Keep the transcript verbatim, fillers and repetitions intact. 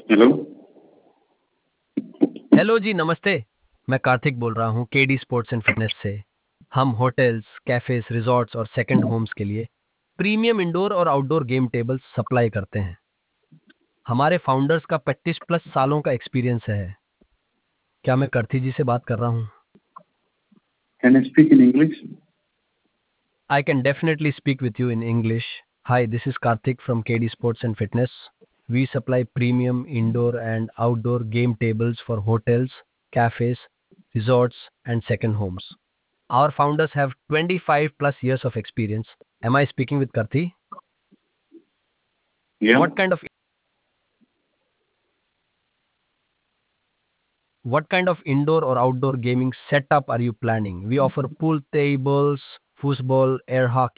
Hello. Hello जी, नमस्ते। मैं कार्तिक बोल रहा हूँ केडी स्पोर्ट्स एंड फिटनेस से। हम होटल्स, कैफेज, रिजॉर्ट्स और सेकंड होम्स के लिए प्रीमियम इंडोर और आउटडोर गेम टेबल्स सप्लाई करते हैं। हमारे फाउंडर्स का पच्चीस प्लस सालों का एक्सपीरियंस है। क्या मैं करती जी से बात कर रहा हूँ? Can I speak in English? I can definitely speak with you in English. Hi, this is Kartik from KD Sports and Fitness. We supply premium indoor and outdoor game tables for hotels, cafes, resorts, and second homes. Our founders have twenty-five plus years of experience. Am I speaking with Karthi? या। What kind of what kind of indoor or outdoor gaming setup are you planning? We offer pool tables, foosball, air hockey